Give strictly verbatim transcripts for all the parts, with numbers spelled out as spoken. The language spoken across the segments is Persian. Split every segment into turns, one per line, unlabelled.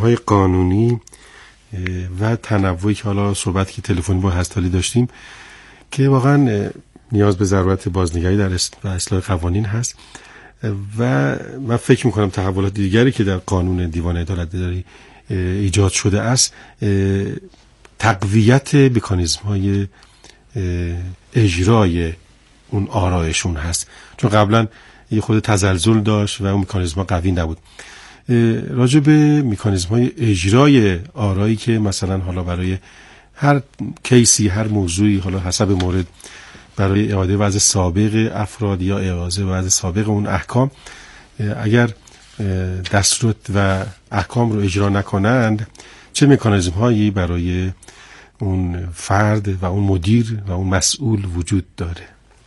های قانونی و تنوعی که حالا صحبت که تلفنی با هستالی داشتیم که واقعا نیاز به ضرورت بازنگری در اصلاح قوانین هست و من فکر میکنم تحولات دیگری که در قانون دیوان عدالت اداری ایجاد شده است تقویت مکانیزم های اجرای اون آرایشون هست، چون قبلا یه خود تزلزل داشت و اون مکانیزم ها قوی نبود. راجع به مکانیزم های اجرای آرایی که مثلا حالا برای هر کیسی هر موضوعی حالا حسب مورد برای اعاده وضع سابق افراد یا اعاده وضع سابق اون احکام اگر دستور و احکام رو اجرا نکنند چه مکانیزم هایی برای اون فرد و اون مدیر و اون مسئول وجود داره؟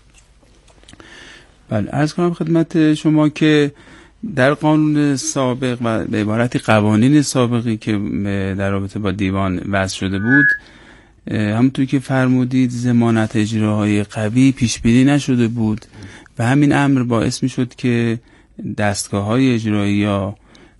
بله، عرض کنم خدمت شما که در قانون سابق و به عبارتی قوانین سابقی که در رابطه با دیوان وضع شده بود، همونطور که فرمودید ضمانت اجراهای قوی پیش بینی نشده بود و همین امر باعث می شد که دستگاه‌های اجرایی یا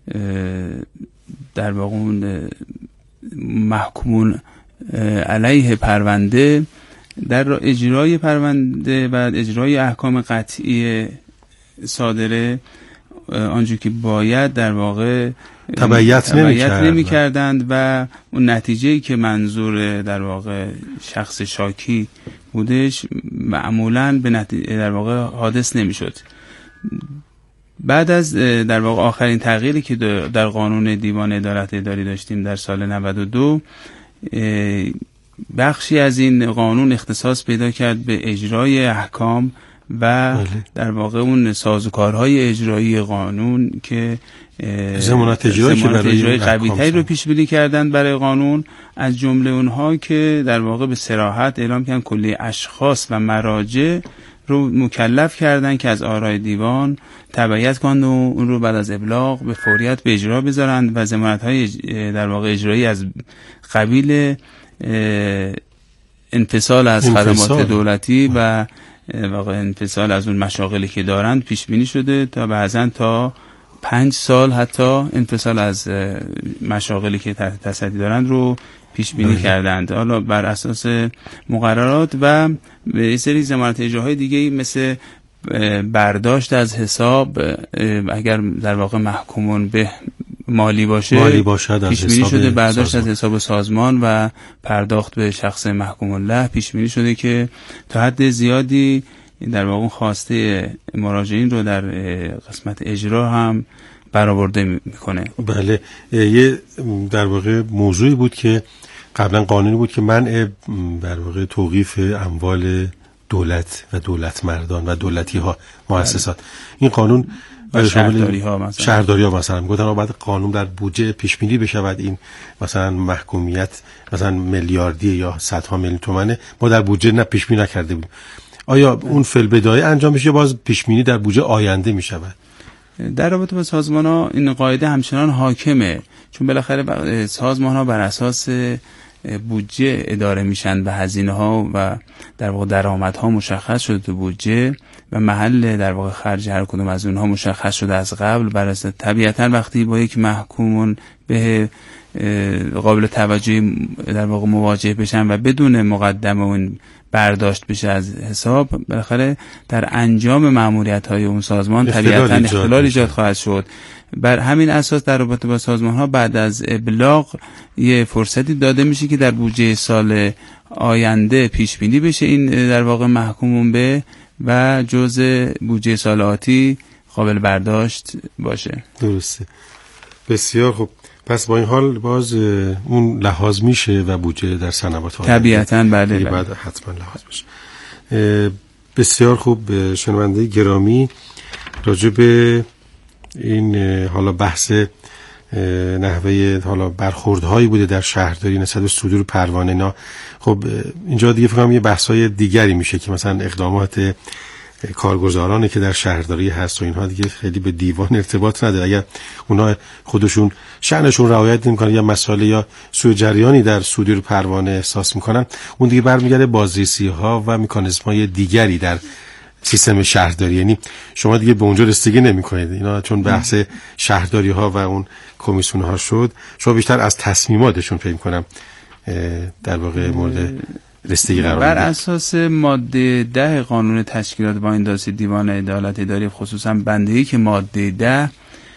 در واقع اون محکومون علیه پرونده در اجرای پرونده و اجرای احکام قطعی صادره آنجور که باید در واقع
تبعیت
نمی کردند و اون نتیجه‌ای که منظور در واقع شخص شاکی بودش معمولاً به نتیجه در واقع حادث نمی شد. بعد از در واقع آخرین تغییری که در قانون دیوان عدالت اداری داشتیم در سال نود و دو، بخشی از این قانون اختصاص پیدا کرد به اجرای احکام و بله. در واقع اون سازوکارهای اجرایی قانون که
ضمانت اجرایی که برای
قوی‌تری رو پیش بینی کردن برای قانون، از جمله اونها که در واقع به صراحت اعلام کردن کلی اشخاص و مراجع رو مکلف کردن که از آرای دیوان تبعیت کنند و اون رو بعد از ابلاغ به فوریت به اجرا بذارند و ضمانت‌های در واقع اجرایی از قبیل انفصال از خدمات دولتی و واقع انفصال از اون مشاغلی که دارند پیش بینی شده تا بعضن تا پنج سال حتی انفصال از مشاغلی که تحت تصدی دارند رو پیش بینی بله. کردند. حالا بر اساس مقررات و به سری ضمانت اجراهای دیگه مثل برداشت از حساب اگر در واقع محکومون به مالی باشه
مالی باشد
پیش بینی شده برداشت سازمان. از حساب سازمان و پرداخت به شخص محکوم له پیش بینی شده که تا حد زیادی در واقع خواسته مراجعین رو در قسمت اجرا هم برآورده میکنه.
بله، یه در واقع موضوعی بود که قبلا قانونی بود که منع در واقع توقیف اموال دولت و دولت مردان و دولتی ها مؤسسات. این قانون
شهرداری ها مثلا
شهرداری ها مثلا گفتن بعد قانون در بودجه پیش بینی بشود این مثلا محکومیت مثلا میلیاردی یا صدها میلیون تومانه ما در بودجه نه پیش بینی نکرده بودیم. آیا اون فعل بدایه انجام میشه باز پیش بینی در بودجه آینده میشود؟
در رابطه با سازمان ها این قاعده همچنان حاکمه، چون بالاخره سازمان ها بر اساس بودجه اداره میشن و هزینه ها و در واقع درآمد ها مشخص شده تو بودجه و محل در واقع خرج هر کدوم از اونها مشخص شده از قبل. بر اساس طبیعتا وقتی با یک محکومون به قابل توجهی در واقع مواجه بشن و بدون مقدمه اون برداشت بشه از حساب، بالاخره در انجام مأموریت های اون سازمان طبیعتا اختلال ایجاد خواهد شد. بر همین اساس در رابطه با سازمان ها بعد از ابلاغ یه فرصتی داده میشه که در بودجه سال آینده پیش بینی بشه این در واقع محکومون به و جزء بودجه سال آتی قابل برداشت باشه.
درسته، بسیار خوب. پس با این حال باز اون لحاظ میشه و بودجه در سنوات آینده
طبیعتاً بله
بعد حتما لحاظ بشه. بسیار خوب. شنونده گرامی، راجع به این حالا بحث نحوه حالا برخوردهایی بوده در شهرداری نسبت به صدور پروانه اینا. خب اینجا دیگه فکر کنم یه بحث‌های دیگری میشه که مثلا اقدامات کارگزارانی که در شهرداری هست و اینها دیگه خیلی به دیوان ارتباط نداره. اگر اونا خودشون شأنشون رعایت نمی‌کنن یا مسائل یا سوء جریانی در صدور پروانه احساس میکنن، اون دیگه برمیگرده بازرسی‌ها و مکانیزم‌های دیگری در سیستم شهرداری. یعنی شما دیگه به اونجا رسیدگی نمی‌کنید. اینا چون بحث شهرداری ها و اون کمیسیون ها شد، شما بیشتر از تصمیماتشون فکر کنم در واقع مورد رسیدگی قرار
بر اساس ماده ده قانون تشکیلات واحدات دیوان عدالت اداری، خصوصا بندی که ماده ده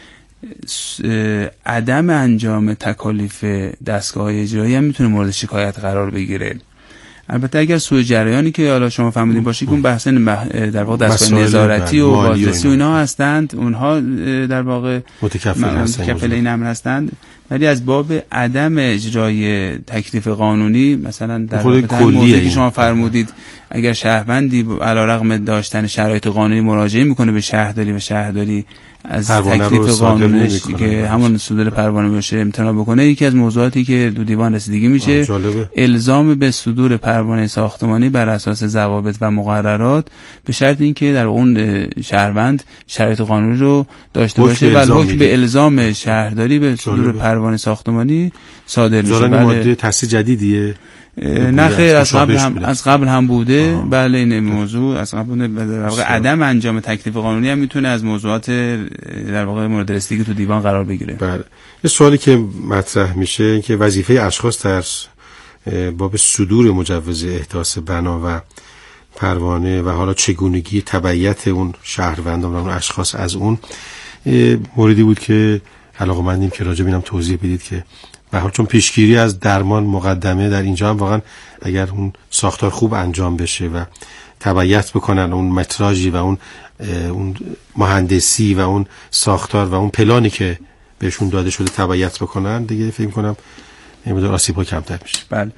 عدم انجام تکالیف دستگاه اجرایی هم میتونه مورد شکایت قرار بگیره. البته اگر سوء جریانی که حالا شما فهمیدین باشه که اون بحث در واقع دستگاه نظارتی و بازرسی و اینا هستند، اونها در واقع متکفل این امر هستند، ولی از باب عدم اجرای تکلیف قانونی مثلا در موضوعی که شما فرمودید اگر شهروندی علیرغم داشتن شرایط قانونی مراجعه میکنه به شهرداری و شهرداری از تکلیف قانونیش که همون صدور پروانه باشه امتناع بکنه، یکی از موضوعاتی که دو دیوان رسیدگی میشه الزام به صدور پروانه ساختمانی بر اساس ضوابط و مقررات، به شرط اینکه در اون شهروند شرایط قانونی رو داشته باشه و حکم به الزام شهرداری به صدور پروانه ساختمانی صادر میشه.
بله. ماده تصریح جدیدیه؟
نه خیر، از قبل هم از قبل هم بوده. آه. بله این موضوع از قبل در واقع عدم انجام تکلیف قانونی هم میتونه از موضوعات در واقع مورد رسیدگی تو دیوان قرار بگیره.
بله. یه سوالی که مطرح میشه که وظیفه اشخاص در باب صدور مجوز احداث بنا و پروانه و حالا چگونگی تبعیت اون شهروندان و اون اشخاص از اون موردی بود که علاقه‌مندیم که راجع بینم توضیح بدید که به حال چون پیشگیری از درمان مقدمه در اینجا هم واقعا اگر اون ساختار خوب انجام بشه و تبعیت بکنن اون متراژی و اون اون مهندسی و اون ساختار و اون پلانی که بهشون داده شده تبعیت بکنن، دیگه فکر کنم این مقدار آسیب‌ها کمتر میشه.
بله.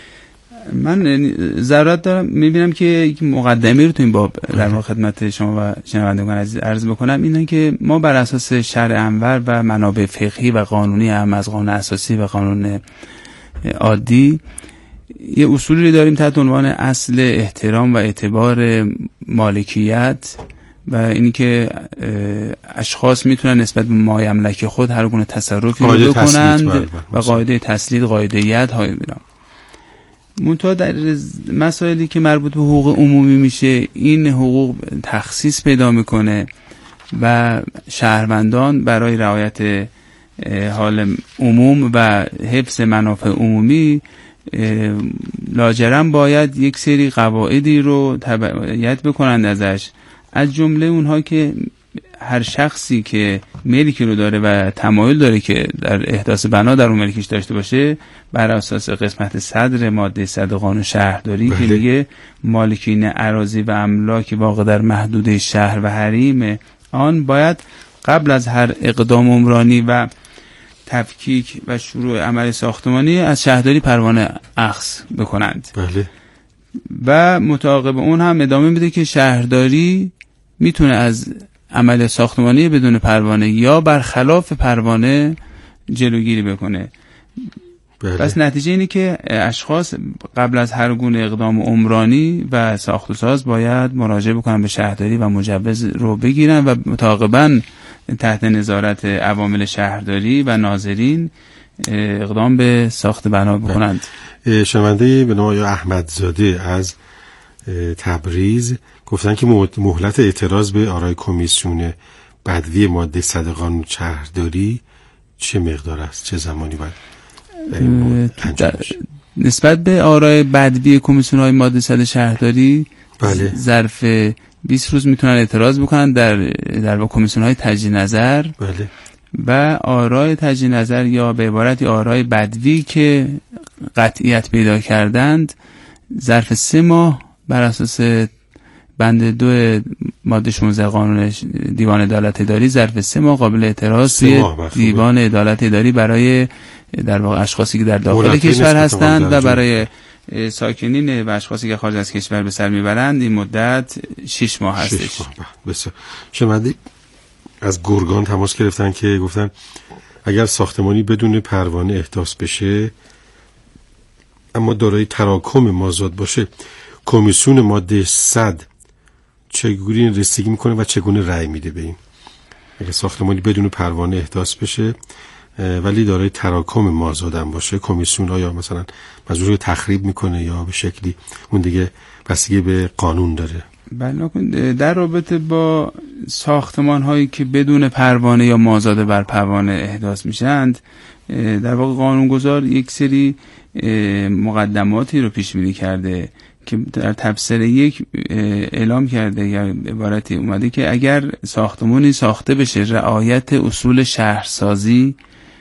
من ضرورت دارم میبینم که یک مقدمه رو تو این باب در واقع خدمت شما و شنوندگان عزیز عرض بکنم، اینه که ما بر اساس شرع انور و منابع فقهی و قانونی هم از قانون اساسی و قانون عادی یه اصولی داریم تحت عنوان اصل احترام و اعتبار مالکیت و اینی که اشخاص میتونن نسبت به مایملک خود هر گونه تصرفی رو بکنند و قاعده تسلید، قاعده ید های میرم. منتها در مسائلی که مربوط به حقوق عمومی میشه این حقوق تخصیص پیدا میکنه و شهروندان برای رعایت حال عموم و حفظ منافع عمومی لاجرم باید یک سری قواعدی رو تبعیت بکنند ازش، از جمله اونها که هر شخصی که ملکی رو داره و تمایل داره که در احداث بنا در اون ملکیش داشته باشه، بر اساس قسمت صدر ماده صد قانون شهرداری که میگه مالکین اراضی و املاک واقع در محدوده شهر و حریم آن باید قبل از هر اقدام عمرانی و تفکیک و شروع عمل ساختمانی از شهرداری پروانه اخذ بکنند.
بله.
و متعاقب اون هم ادامه میده که شهرداری میتونه از عمل ساختمانی بدون پروانه یا برخلاف پروانه جلوگیری بکنه.
بله.
پس نتیجه اینه که اشخاص قبل از هر گونه اقدام عمرانی و ساخت و ساز باید مراجعه بکنن به شهرداری و مجوز رو بگیرن و متعاقباً تحت نظارت عوامل شهرداری و ناظرین اقدام به ساخت بنا بکنند.
شنونده به نام آقای احمدزاده از تبریز گفتن که مهلت اعتراض به آرای کمیسیون بدوی ماده صد قانون شهرداری چه مقدار است؟ چه زمانی باید انجام بشه؟
نسبت به آرای بدوی کمیسیون های ماده صد شهرداری
بله.
ظرف بیست روز میتونن اعتراض بکنن در در با کمیسیون های تجدید نظر.
بله.
و آرای تجدید نظر یا به عبارتی آرای بدوی که قطعیت پیدا کردند ظرف سه ماه بر اساس بند دو ماده شانزده قانون دیوان عدالت اداری ظرف سه ماه قابل اعتراض توی دیوان عدالت اداری برای در واقع اشخاصی که در داخل کشور هستند و برای ساکنین و اشخاصی که خارج از کشور به سر میبرند این مدت شش ماه هستش.
بسیار. شنوندی از گرگان تماس گرفتن که گفتن اگر ساختمانی بدون پروانه احداث بشه اما دارای تراکم مازاد باشه، کمیسیون ماده صد چگونه رسیدگی میکنه و چگونه رأی میده به این؟ اگر ساختمانی بدون پروانه احداث بشه ولی دارای تراکم مازاد هم باشه، کمیسیون آیا مثلا مجبور تخریب میکنه یا به شکلی اون دیگه بستگی به قانون داره؟
بله. در رابطه با ساختمان هایی که بدون پروانه یا مازاد بر پروانه احداث میشند، در واقع قانونگذار یک سری مقدماتی رو پیش بینی کرده که در تبصره یک اعلام کرده یا عبارتی اومده که اگر ساختمانی ساخته بشه رعایت اصول شهرسازی،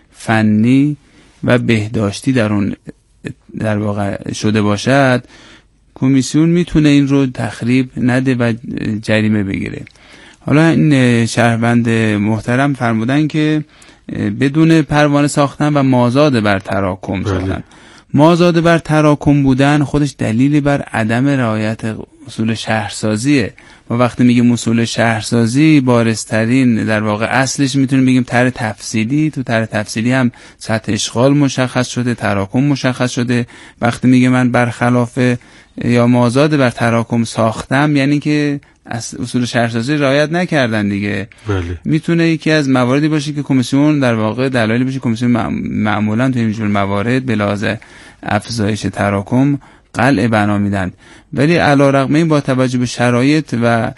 فنی و بهداشتی در اون در واقع شده باشد، کمیسیون میتونه این رو تخریب نده و جریمه بگیره. حالا این شهروند محترم فرمودن که بدون پروانه ساختن و مازاد بر تراکم ساختن. مازاد بر تراکم بودن خودش دلیلی بر عدم رعایت اصول شهرسازیه. و وقتی میگیم اصول شهرسازی، بارزترین در واقع اصلش میتونیم بگیم طرح تفصیلی. تو طرح تفصیلی هم سطح اشغال مشخص شده، تراکم مشخص شده. وقتی میگه من برخلاف یا مازاد بر تراکم ساختم، یعنی که اصول شهرسازی رعایت نکردن دیگه.
بله.
میتونه یکی از مواردی باشه که کمیسیون در واقع دلایلی باشه کمیسیون معمولا تو این جور موارد به لحاظ افزایش تراکم قلع بنا میدن. ولی علیرغم این با توجه به شرایط و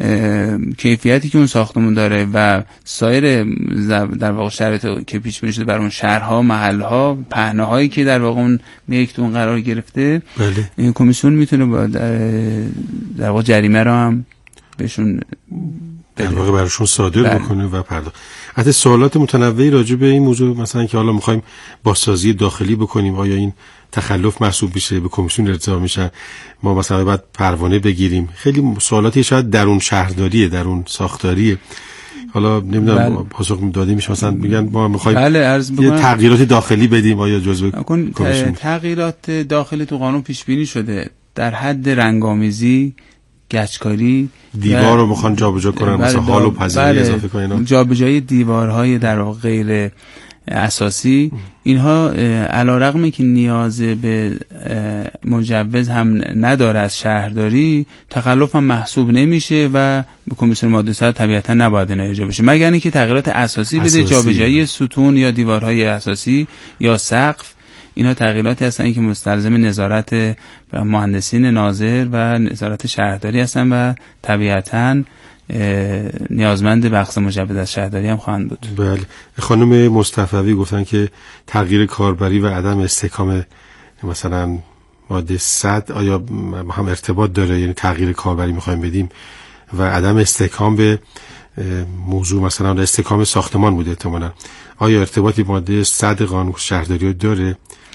کیفیتی که اون ساختمون داره و سایر در واقع شرایط که پیش بینی شده بر اون شهرها، محلها، پهنه‌هایی که در واقع اون میکتون قرار گرفته،
بله.
کمیسیون میتونه در واقع جریمه رو هم بهشون
در واقع براشون صادر بله. بکنه و پرداخت. حتی سوالات متنوعی راجع به این موضوع، مثلا که حالا می‌خوایم بازسازی داخلی بکنیم، آیا این تخلف محسوب میشه، به کمیسیون ارجاع میشن، ما مثلا باید پروانه بگیریم. خیلی سوالاتی شاید درون شهرداریه، درون ساختاریه. حالا نمیدونم بله. پاسخ داده میشه، مثلا میگن ما می‌خوایم
بله
یه تغییرات داخلی بدیم، آیا جزء کمیسیون؟
تغییرات داخلی تو قانون پیش بینی شده در حد رنگامیزی، گچکاری،
دیوار رو میخوان جابجا کنن،
بله
مثلا حال و پذیری
بله
اضافه کنن،
جابجایی دیوارهای در واقع غیر اساسی. اینها علیرغم که نیاز به مجوز هم نداره از شهرداری، تخلف هم محسوب نمیشه و به کمیسیون ماده صد طبیعتا نباید اینا اجرا بشه، مگر اینکه تغییرات اساسی بده، جابجایی ستون یا دیوارهای اساسی یا سقف. اینا تغییراتی هستن که مستلزم نظارت مهندسین ناظر و نظارت شهرداری هستن و طبیعتاً نیازمند بخش مجوز از شهرداری هم خواهند بود.
بله. خانم مصطفوی گفتن که تغییر کاربری و عدم استحکام مثلا ماده صد آیا هم ارتباط داره؟ یعنی تغییر کاربری میخوایم بدیم و عدم استحکام به موضوع مثلا استحکام ساختمان بوده احتمالاً، آیا ارتباطی ماده صد قانون شهرداری داره؟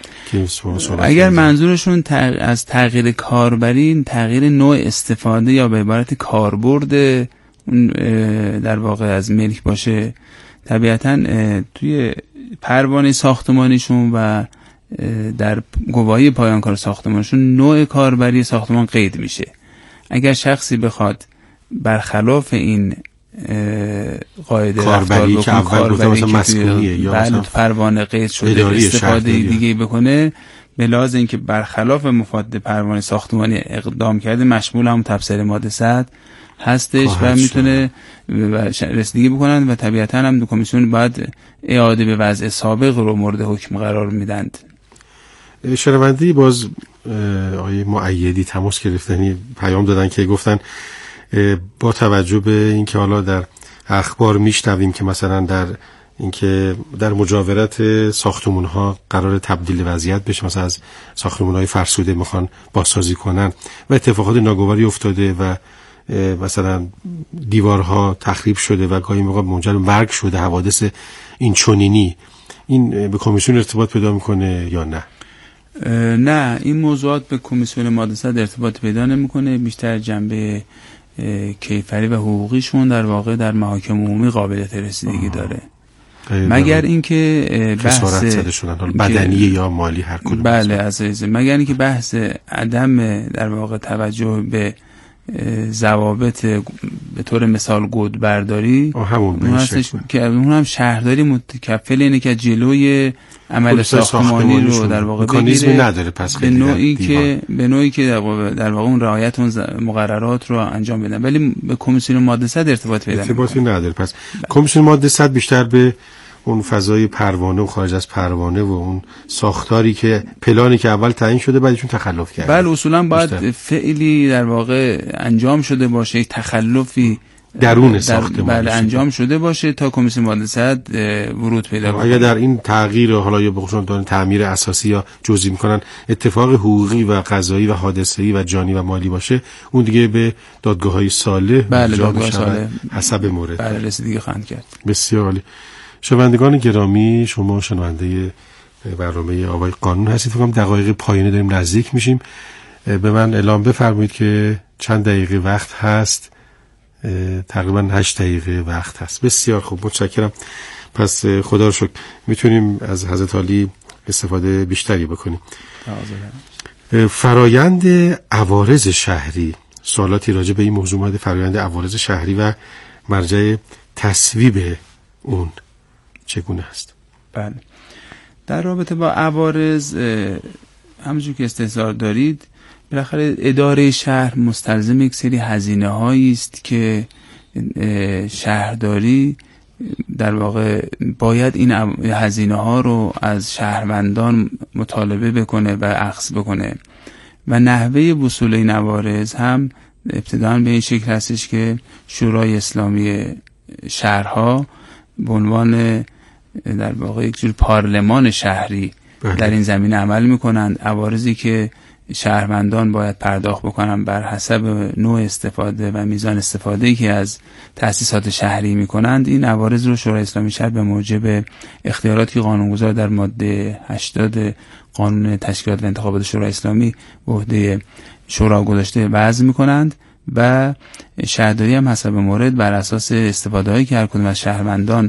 اگر منظورشون تغ... از تغییر کاربری تغییر نوع استفاده یا به عبارت کاربرد اون در واقع از ملک باشه، طبیعتاً توی پروانه ساختمانیشون و در گواهی پایان کار ساختمانشون نوع کاربری ساختمان قید میشه. اگر شخصی بخواد برخلاف این قاعده
کاربری که اول گفتم مثلا مسکونیه یا
مثلا پروانه قید شده استفاده دیگه بکنه، به لحاظ اینکه برخلاف مفاد پروانه ساختمانی اقدام کرده، مشمول هم تبصره ماده صد هستش و میتونه رسیدگی بکنن و طبیعتا هم دو کمیسیون باید اعاده به وضع سابق رو مورد حکم قرار میدند.
شنونده‌ای باز آیه مؤیدی تماس گرفتن پیام دادن که گفتن با توجه به اینکه حالا در اخبار میشنویم که مثلا در اینکه در مجاورت ساختمان‌ها قرار تبدیل وضعیت بشه، مثلا از ساختمان‌های فرسوده میخوان بازسازی کنن و اتفاقات ناگواری افتاده و مثلا دیوارها تخریب شده و گاهی موقع منجر به مرگ شده، حوادث این چنینی، این به کمیسیون ارتباط پیدا میکنه یا نه؟
نه، این موضوعات به کمیسیون ماده صد ارتباط پیدا نمیکنه. بیشتر جنبه کیفری و حقوقیشون در واقع در محاکم عمومی قابلیت رسیدگی داره، مگر اینکه بحث
بدنی یا مالی هر کدوم.
بله عزیز، مگر اینکه بحث عدم در واقع توجه به ضوابط به طور مثال گود برداری
اون
هستش که اون هم شهرداری متکفل اینه که جلوی عمل ساختمانی رو در واقع
بگیره، نداره پس
به نوعی که به نوعی که در واقع در واقع اون رعایت اون مقررات رو انجام بدن، ولی به کمیسیون ماده صد ارتباط پیدا
ارتباطی نداره. پس کمیسیون ماده صد بیشتر به اون فضای پروانه و خارج از پروانه و اون ساختاری که پلانی که اول تعیین شده بعدشون تخلف کرده.
بله اصولا باید فعلی در واقع انجام شده باشه، تخلفی
درون ساختمان
بله انجام شده باشه تا کمیسیون مهندسیت ورود پیدا کنه.
اگر در این تغییر حالا یا بخشون دارن تعمیر اساسی یا جزئی میکنن اتفاق حقوقی و قضایی و حادثه‌ای و جانی و مالی باشه، اون دیگه به دادگاه‌های صالح
بله دادگاه صالح
حسب مورد
بله رسیدگی خواهند کرد.
بسیار عالی. شنوندگان گرامی، شما شنونده برنامه آوای قانون هستید. فکر کنم دقایق پایانی داریم نزدیک میشیم. به من اعلام بفرمایید که چند دقیقه وقت هست. تقریبا هشت دقیقه وقت هست. بسیار خوب، متشکرم. پس خدا رو شکر میتونیم از حضرت عالی استفاده بیشتری بکنیم. فرایند عوارض شهری، سوالاتی راجع به این موضوع اومده. فرایند عوارض شهری و مرجع تصویب اون چگونه است؟
بله، در رابطه با عوارض همونجور که استحضار دارید، بالاخره اداره شهر مستلزم یک سری هزینه هایی است که شهرداری در واقع باید این هزینه ها رو از شهروندان مطالبه بکنه و اخذ بکنه و نحوه وصول این عوارض هم ابتداً به این شکل هستش که شورای اسلامی شهرها به عنوان در واقع یک جور پارلمان شهری بله. در این زمینه عمل میکنند. عوارضی که شهروندان باید پرداخت بکنن بر حسب نوع استفاده و میزان استفاده‌ای که از تأسیسات شهری میکنند، این عوارض رو شورای اسلامی شهر به موجب اختیاراتی قانونگذار در ماده هشتاد قانون تشکیلات و انتخابات شورای اسلامی به عهده شورا گذاشته وضع میکنند و شهرداری هم حسب مورد بر اساس استفاده‌هایی که هر کدوم از شهروندان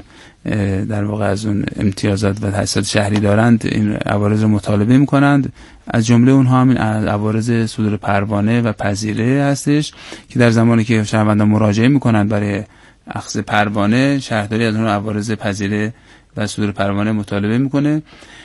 در واقع از اون امتیازات و تأسیسات شهری دارند این عوارض رو مطالبه میکنند. از جمله اونها همین عوارض صدور پروانه و پذیره هستش که در زمانی که شهروندان مراجعه میکنند برای اخذ پروانه، شهرداری از اون عوارض پذیره و صدور پروانه مطالبه میکنه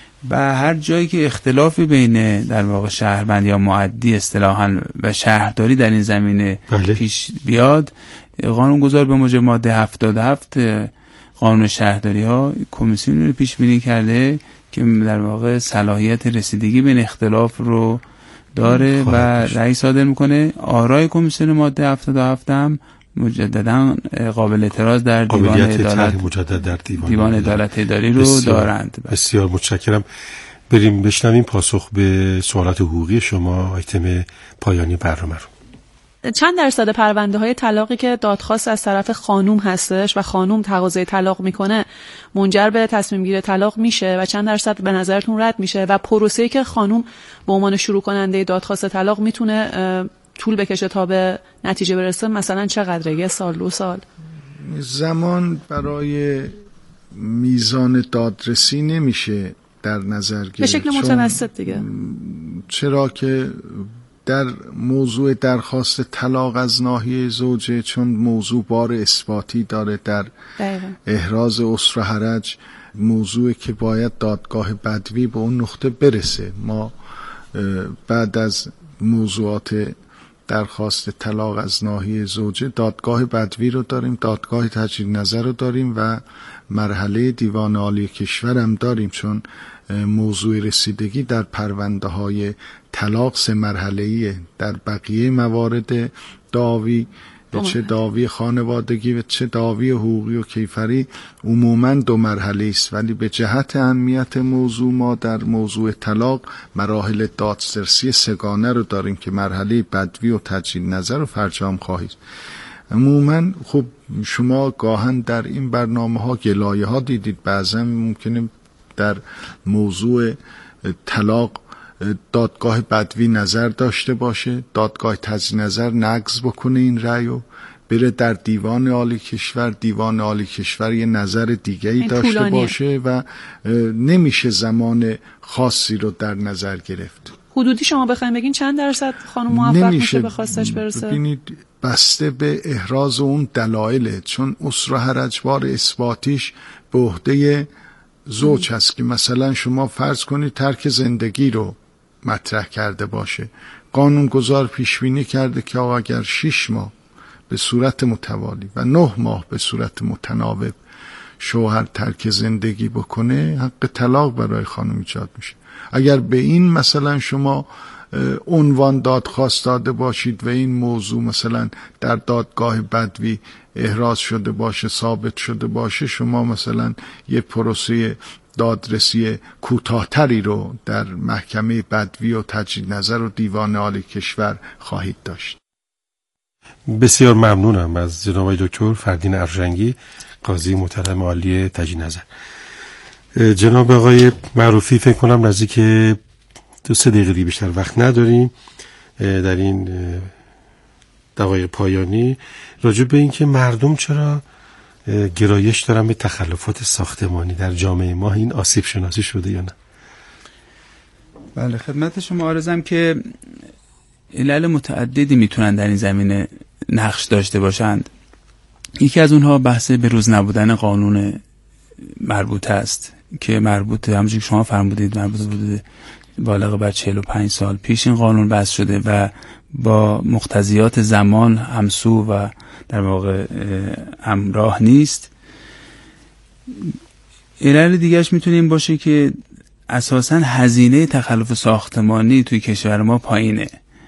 و هر جایی که اختلافی بین در واقع شهروند یا معدی اصطلاحاً و شهرداری در این زمینه بله. پیش بیاد، قانونگذار به موجب ماده هفتاد و هفت قانون شهرداری ها کمیسیون رو پیش بینی کرده که در واقع صلاحیت رسیدگی بین اختلاف رو داره و رأی صادر میکنه. آرای کمیسیون ماده هفتاد و هفت هم مجددا قابل اعتراض در دیوان عدالت
مجدد در دیوان,
دیوان عدالت اداری رو
بسیار
دارند.
بسیار متشکرم. بریم بشنویم پاسخ به سوالات حقوقی شما، آیتم پایانی برنامه رو.
چند درصد پرونده های طلاقی که دادخواست از طرف خانوم هستش و خانوم تقاضای طلاق میکنه منجر به تصمیم گیری طلاق میشه و چند درصد به نظرتون رد میشه و پروسه‌ای که خانوم به عنوان شروع کننده دادخواست طلاق میتونه طول بکشه تا به نتیجه برسه؟ مثلا چقدره؟ یه سال، دو سال؟
زمان برای میزان دادرسی نمیشه در نظر گرفت
به شکل متوسط دیگه، چرا
که در موضوع درخواست طلاق از ناحیه زوجه چون موضوع بار اثباتی داره در دقیقا. احراز اسر و حرج، موضوعی که باید دادگاه بدوی به اون نقطه برسه. ما بعد از موضوعات درخواست طلاق از ناحیه زوجه دادگاه بدوی رو داریم، دادگاه تجدید نظر رو داریم و مرحله دیوان عالی کشور هم داریم، چون موضوع رسیدگی در پرونده های طلاق سه مرحله‌ایه. در بقیه موارد دعوی، چه دعوی خانوادگی و چه دعوی حقوقی و کیفری، عموماً دو مرحله است، ولی به جهت اهمیت موضوع ما در موضوع طلاق مراحل دادرسی سگانه رو داریم که مرحله بدوی و تجدید نظر و فرجام خواهی. عموماً خب شما گاهن در این برنامه ها گلایه ها دیدید، بعضا ممکنه در موضوع طلاق دادگاه بدوی نظر داشته باشه، دادگاه تجدید نظر نقض بکنه این رأی و بره در دیوان عالی کشور، دیوان عالی کشور یه نظر دیگه‌ای داشته طولانیه. باشه و نمیشه زمان خاصی رو در نظر گرفت.
حدودی شما بخواید بگین چند درصد خانم موفق میشه به خواستش برسه؟
ببینید بسته به احراز اون دلایله، چون اسر و حرج بار اثباتیش به عهده زوج هست که مثلا شما فرض کنید ترک زندگی رو مطرح کرده باشه، قانونگذار پیش بینی کرده که آقا اگر شش ماه به صورت متوالی و نه ماه به صورت متناوب شوهر ترک زندگی بکنه حق طلاق برای خانم ایجاد میشه. اگر به این مثلا شما عنوان دادخواست داده باشید و این موضوع مثلا در دادگاه بدوی احراز شده باشه، ثابت شده باشه، شما مثلا یه پروسه دادرسی کوتاه‌تری رو در محکمه بدوی و تجدید نظر و دیوان عالی کشور خواهید داشت.
بسیار ممنونم از جناب آقای دکتر فردین ارژنگی، قاضی محترم عالی تجدید نظر. جناب آقای معروفی، فکر کنم نزدیک دو سه دقیقه بیشتر وقت نداریم در این دقایق پایانی، راجع به این که مردم چرا گرایش دارن به تخلفات ساختمانی در جامعه ما، این آسیب شناسی شده یا نه؟
بله، خدمت شما عرضم که علل متعددی میتونن در این زمینه نقش داشته باشند. یکی از اونها بحث بروز نبودن قانون مربوطه است که مربوطه، همونجوری که شما فرمودید، مربوطه بوده بالغ بر چهل و پنج سال پیش این قانون بحث شده و با مقتضیات زمان همسو و در واقع همراه نیست. علل دیگرش میتونه این باشه که اساساً هزینه تخلف ساختمانی توی کشور ما پایینه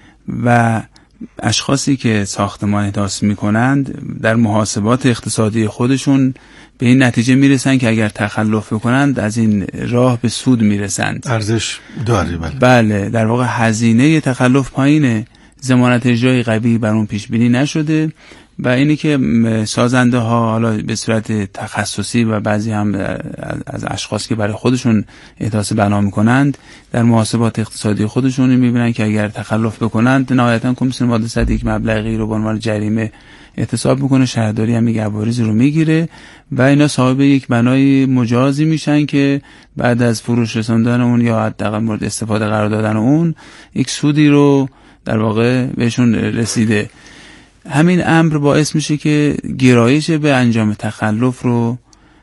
و اشخاصی که ساختمان احداث میکنند در محاسبات اقتصادی خودشون به این نتیجه میرسن که اگر تخلف بکنند از این راه به سود میرسند،
ارزش داره. بله.
بله، در واقع هزینه تخلف پایینه، ضمانت اجرایی قوی بر اون پیش بینی نشده و اینی که سازنده ها حالا به صورت تخصصی و بعضی هم از اشخاص که برای خودشون احداث بنا میکنند در محاسبات اقتصادی خودشون میبینن که اگر تخلف بکنند نهایتا کمیسیون ماده صد یک مبلغی رو به عنوان جریمه احتساب میکنه، شهرداری هم یک عوارضی رو میگیره و اینا صاحب یک بنای مجازی میشن که بعد از فروش رساندن اون یا حداقل مورد استفاده قرار دادن اون یک سودی رو در واقع بهشون رسیده. همین امر باعث میشه که گرایش به انجام تخلف رو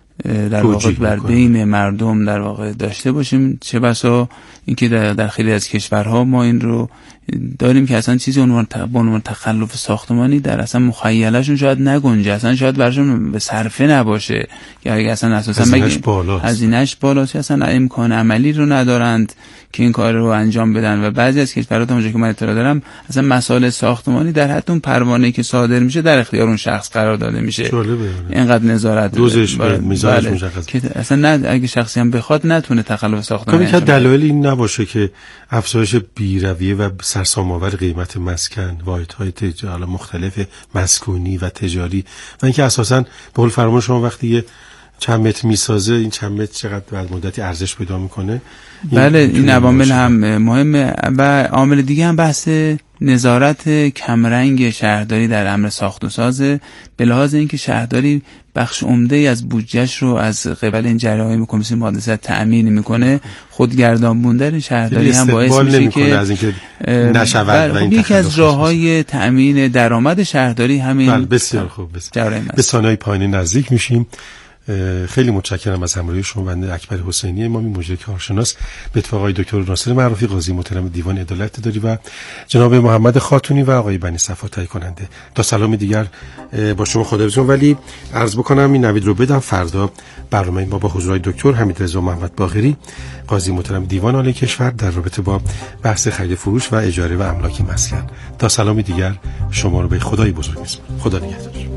در واقع بر بین مردم در واقع داشته باشیم. چه بسا اینکه در, در خیلی از کشورها ما این رو داریم که اصلا چیزی عنوان عنوان تخلف ساختمانی در اصلا مخیلهشون شاید نگنجه، اصلا شاید برشون به صرفه نباشه که اگه اصلا اساسا
هزینه‌اش بالاست،
هزینه‌اش بالاست، اصلا امکان عملی رو ندارند که این کار رو انجام بدن و بعضی از کشورها تا اونجا که من اطلاع دارم اصلا مسائل ساختمانی در حد اون پروانه‌ای که صادر میشه در اختیار اون شخص قرار داده میشه. اینقدر نظارت
دوزش میذارش مشخص
که اصلا نه اگه شخصی هم بخواد نتونه تخلف ساختمانی
کنه. که دلایل این نباشه که افزایش بی‌رویه و سرسام‌آور قیمت مسکن، واحدهای تجاری مختلف مسکونی و تجاری و اینکه اساساً به قول فرمان شما وقتی یه چند متر میسازه این چند متر چقدر بعد مدتی ارزش پیدا میکنه.
بله، این عوامل هم مهمه و عامل دیگه هم بحث نظارت کمرنگ شهرداری در امر ساخت و سازه، به لحاظ اینکه شهرداری بخش عمده از بودجهش رو از قبل این جریان کمیسیون ماده صد تأمین میکنه. خودگردان بودن شهرداری هم باعث میشه که
از اینکه نشود و این
یکی از راههای تأمین درآمد شهرداری همین.
بله، بسیار خوب. بسیار به ثانیه پایانی نزدیک میشیم. خیلی متشکرم از همراهی شما. بنده اکبر حسینی، امامی، مجری کارشناس، به اتفاق آقای دکتر ناصر معروفی، قاضی محترم دیوان عدالت داری و جناب محمد خاتونی و آقای بنی صفا تهیه کننده. تا سلام دیگر با شما خداحافظی. ولی عرض بکنم این نوید رو بدم، فردا برنامه ما با حضور دکتر حمیدرضا محمد باقری، قاضی محترم دیوان عالی کشور، در رابطه با بحث خرید فروش و اجاره و املاک مسکن. تا سلام دیگر شما رو به خدای بزرگ میسپارم. خدا نگهدار.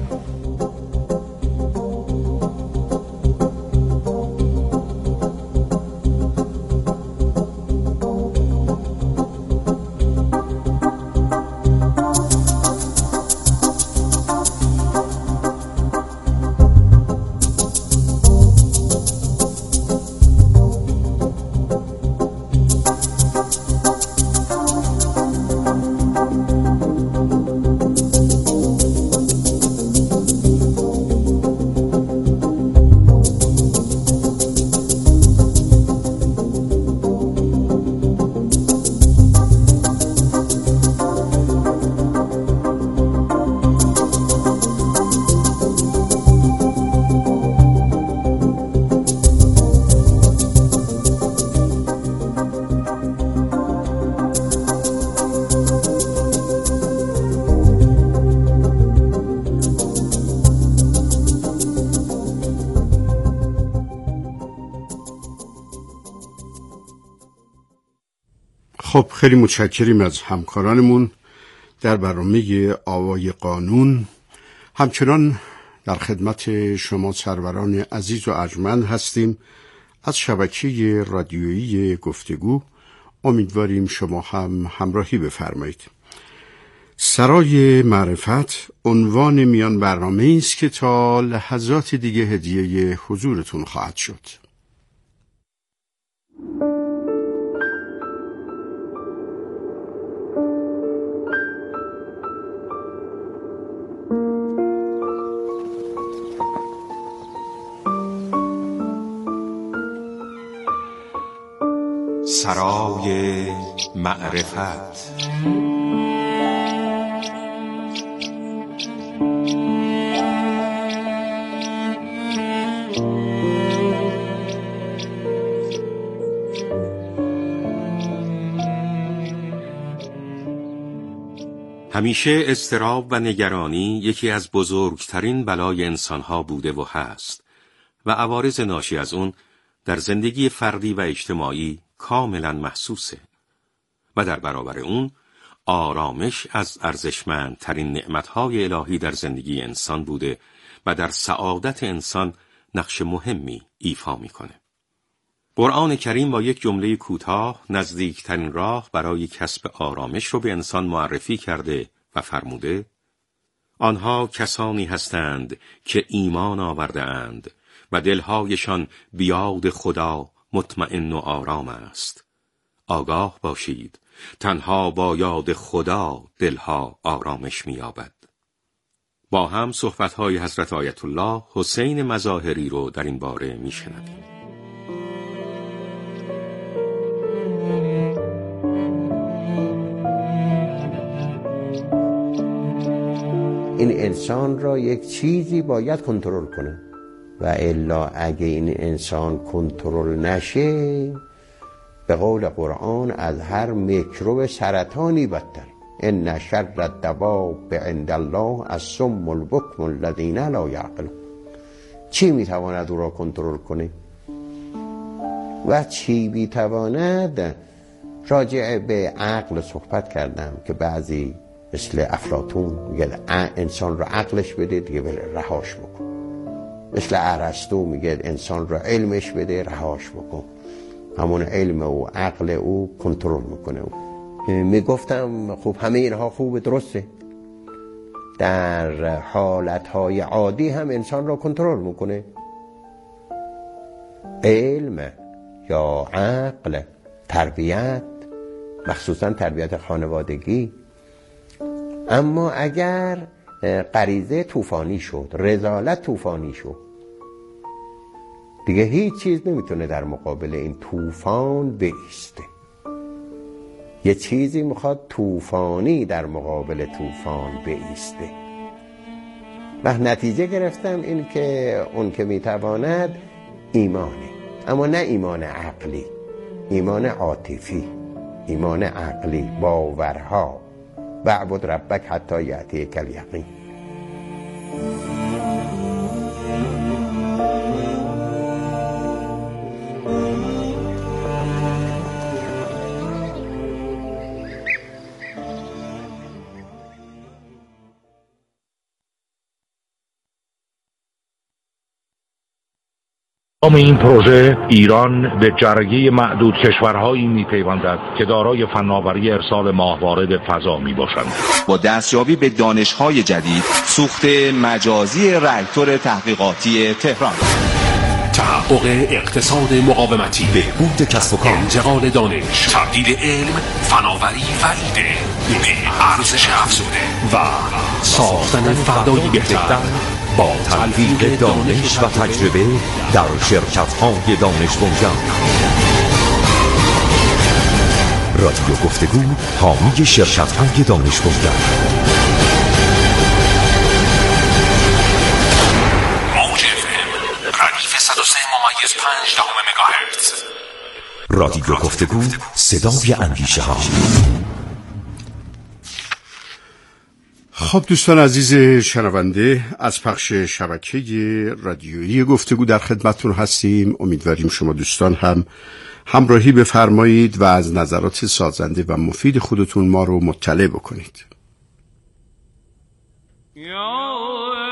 خب خیلی متشکریم از همکارانمون در برنامه آوای قانون. همچنان در خدمت شما سروران عزیز و ارجمند هستیم از شبکه رادیویی گفتگو. امیدواریم شما هم همراهی بفرمایید. سرای معرفت عنوان میان برنامه است که تا لحظات دیگه هدیه حضورتون خواهد شد.
سرای معرفت. همیشه اضطراب و نگرانی یکی از بزرگترین بلای انسانها بوده و هست و عوارض ناشی از اون در زندگی فردی و اجتماعی کاملا محسوسه و در برابر اون آرامش از ارزشمندترین نعمتهای الهی در زندگی انسان بوده و در سعادت انسان نقش مهمی ایفا میکنه. قرآن کریم با یک جمله کوتاه نزدیکترین راه برای کسب آرامش رو به انسان معرفی کرده و فرموده: آنها کسانی هستند که ایمان آورده اند و دلهایشان بیاد خدا مطمئن و آرام است. آگاه باشید تنها با یاد خدا دلها آرامش می‌یابد. با هم صحبت‌های حضرت آیت الله حسین مظاهری رو در این باره می‌شنویم.
این انسان را یک چیزی باید کنترل کنه و الا اگه این انسان کنترل نشه به قول قرآن از هر میکروب سرطانی بدتر. ان شر الدواب عند الله الصم البکم الذین لا یعقلون. چی میتواند او را کنترل کنه و چی میتواند؟ راجع به عقل صحبت کردم که بعضی مثل افلاطون میگه انسان را عقلش بده دیگه بله رهاش بکن. مثل ارسطو میگه انسان را علمش بده رهاش بکن. همون علم و عقل او کنترل میکنه. میگفتم خب همه اینها خوبه، درسته، در حالتهای عادی هم انسان را کنترل میکنه. علم یا عقل، تربیت، مخصوصا تربیت خانوادگی. اما اگر غریزه طوفانی شد، رذالت طوفانی شد، دیگه هیچ چیز نمیتونه در مقابل این طوفان بایسته. یه چیزی میخواد طوفانی در مقابل طوفان بایسته. و نتیجه گرفتم این که اون که میتواند ایمانه، اما نه ایمان عقلی، ایمان عاطفی، ایمان عقلی، باورها. واعبد ربک حتی یأتیک الیقین.
نام این پروژه ایران به جرگه معدود کشورهایی میپیوندد که دارای فناوری ارسال ماهوارد فضا میباشند.
با دستیابی به دانش‌های جدید، سوخت مجازی راکتور تحقیقاتی تهران،
تحقق اقتصاد مقاومتی، بهبود کسب و کار، انتقال دانش، تبدیل علم، فناوری و ایده به ارزش افزوده و ساختن فردایی بهتر با تلفیق دانش و تجربه در شرکت‌های دانش بنیان. رادیو گفتگو حامی شرکت‌های دانش بنیان. موج اف ام ردیف صد و سه ممیز پنج دهم مگاهرتز. رادیو گفتگو صدای اندیشه ها.
خب دوستان عزیز شنونده، از پخش شبکه رادیویی گفتگو در خدمتتون هستیم. امیدواریم شما دوستان هم همراهی بفرمایید و از نظرات سازنده و مفید خودتون ما رو مطلع بکنید.